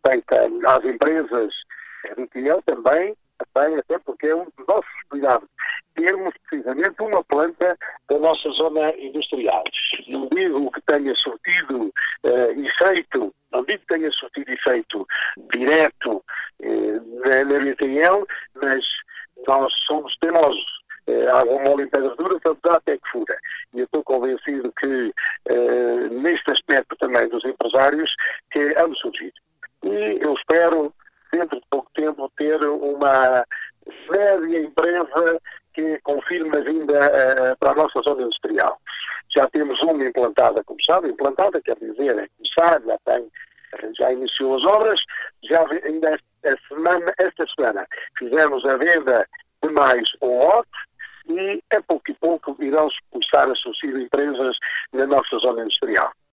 feita às empresas do Tinhão também, até porque é um dos nossos cuidados, termos precisamente uma planta da nossa zona industrial. Não digo que tenha surtido efeito, não digo que tenha surtido efeito direto na BTL, mas nós somos teimosos. Há uma mole em pedras duras, apesar até que fura. E eu estou convencido que, neste aspecto também dos empresários, que vamos surgir. E eu espero, dentro de pouco tempo, ter uma média empresa que confirme a vinda para a nossa zona industrial. Já temos uma implantada, como sabe, quer dizer, é começar, já iniciou as obras, ainda esta semana fizemos a venda de mais um lote e a pouco e pouco irão começar a surgir empresas na nossa zona industrial.